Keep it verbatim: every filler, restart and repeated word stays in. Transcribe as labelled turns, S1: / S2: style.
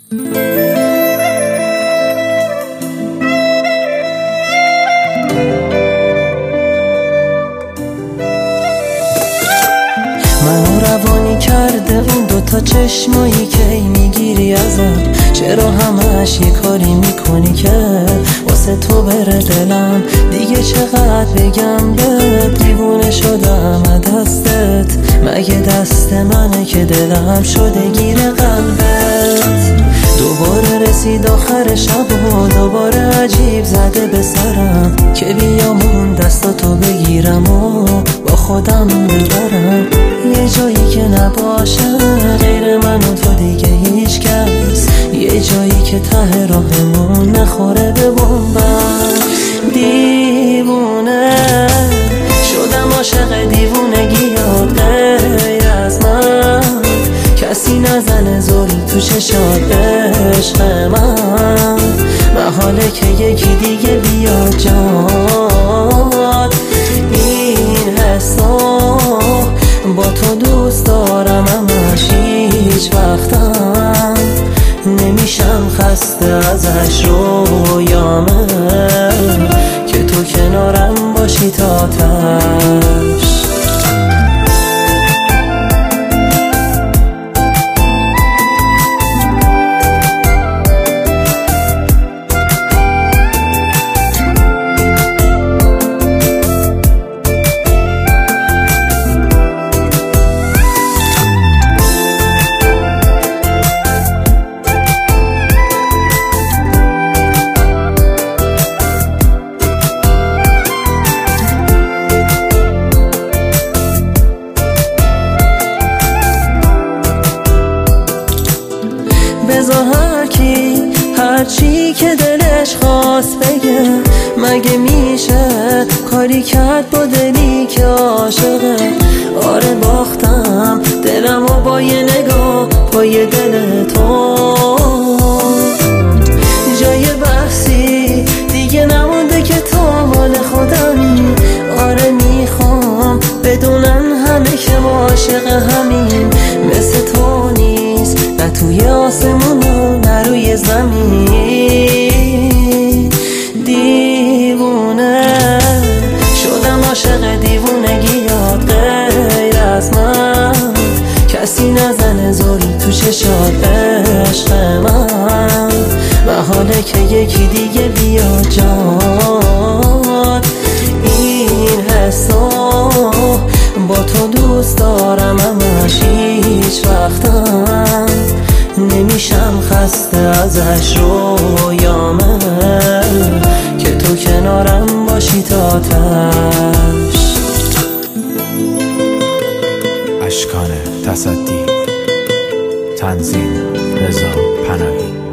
S1: منو روانی کرده اون دوتا چشمایی که میگیری ازم. چرا همش یه کاری میکنی که واسه تو بره دلم؟ دیگه چقدر بگم بهت دیوونه شدم از دستت. مگه دست منه که دلم شده گیر قلبت؟ دوباره رسید آخر شب و دوباره عجیب زده به سرم که بیام اون دستاتو بگیرم و با خودم ببرم یه جایی که نباشه غیر من و تو دیگه هیچ کس، یه جایی که ته راهمون نخوره به بمبم. دیوونه شدم عاشق دیوونگیات، غیر از من کسی نزنه زل تو چشات عشق من. محاله که یکی دیگه بیاد جاد این حسا با تو دوست دارم همش هیچ وقتم نمیشم خسته ازش. رویامه که تو کنارم باشی تا تش. بذار هر کی هر چی که دلش خواست بگه، مگه میشه کاری کرد با دلی که عاشقه؟ آره باختم دلم و با یه نگاه پای دل تو. جای بحثی دیگه نمونده که تو مال خودمی. آره میخوام بدونن همه که ما عاشق همین. مثل تو نیست نه توی آسمون و نه روی زمین. دیوونه شدم عاشق دیوونگیات، غیر از من کسی نزنه زل تو چشات عشق من. محاله که یکی دیگه بیاد جاد این حسا با تو دوست دارم همش هیچ وقتم نمیشم خسته ازش. رویامه که تو کنارم باشی تا تش.
S2: اشکان تصدی، تنظیم رضا پناهی.